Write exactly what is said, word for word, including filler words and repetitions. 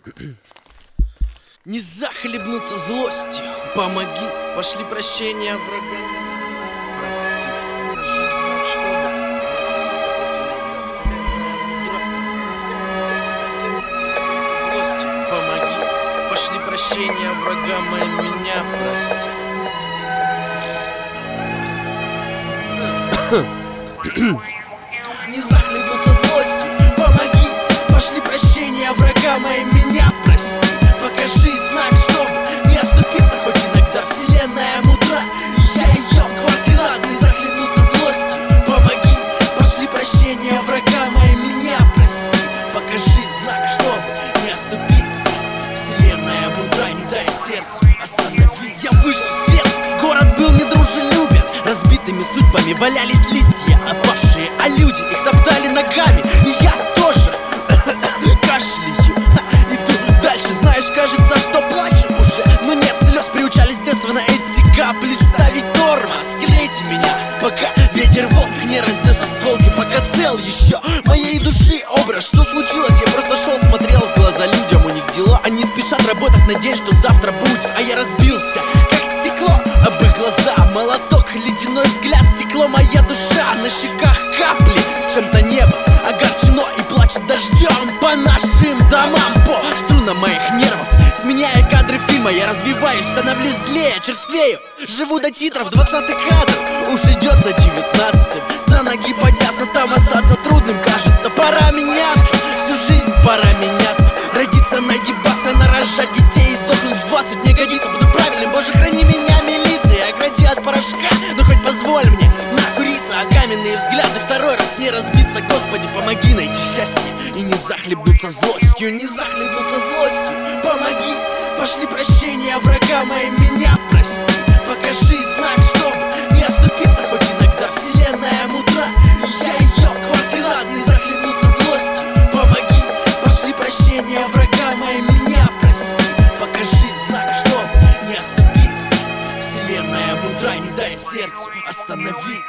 Не захлебнуться злостью, помоги, пошли прощения врага. Помоги, пошли прощения врагам, и меня прости. Не захлебнуться злостью, помоги, пошли прощения врагам, и меня прости. Покажи знак, чтобы не оступиться, хоть иногда вселенная мудра, и я ее квартира. Не захлебнуться злостью, помоги, пошли прощения врагам, и меня прости. Покажи знак, чтобы не оступиться, вселенная мудра, не дай сердцу остановить. Я вышел в свет, город был недружелюбен, разбитыми судьбами валялись листья опавшие, а люди их топтали ногами, и я тоже кашляю, иду дальше. Знаешь, кажется, что плачу уже, но нет слез, приучались с детства на эти капли ставить тормоз. Селейте меня, пока ветер волк не разнес осколки, пока цел еще моей души образ. Что случилось? Я просто шел, смотрел в глаза людям, у них дела, они спешат работать, надеясь, что завтра будет, а я разбился, как стекло об их глаза. Молоток, ледяной взгляд, стекло, моя душа, на щеках капли, чем-то небо огорчено и плачет дождем по нашим домам, по струнам моих нервов. Сменяя кадры фильма, я развиваюсь, становлюсь злее, черствею. Живу до титров, двадцатый кадр, уж идет за девятнадцатым. На ноги подняться, там остаться трудным, кажется. Пора меняться, всю жизнь пора меняться. Родиться, наебаться, нарожать детей и сдохнуть в двадцать не годится. Буду правильным, боже, храни меня, милиция, огради от порошка, но хоть позволь мне накуриться, а каменные взгляды второй раз не разбиться. Господи, помоги найти счастье и не захлебнуться злостью. Не захлебнуться злостью, помоги, пошли прощения врагам, и меня прости. Покажи знак, чтобы не оступиться, хоть иногда вселенная мудра, и я ее квартира. Не захлебнуться злостью, помоги, пошли прощения врагам, и меня прости. Покажи знак, чтобы не оступиться, вселенная мудра, не дай сердцу остановиться.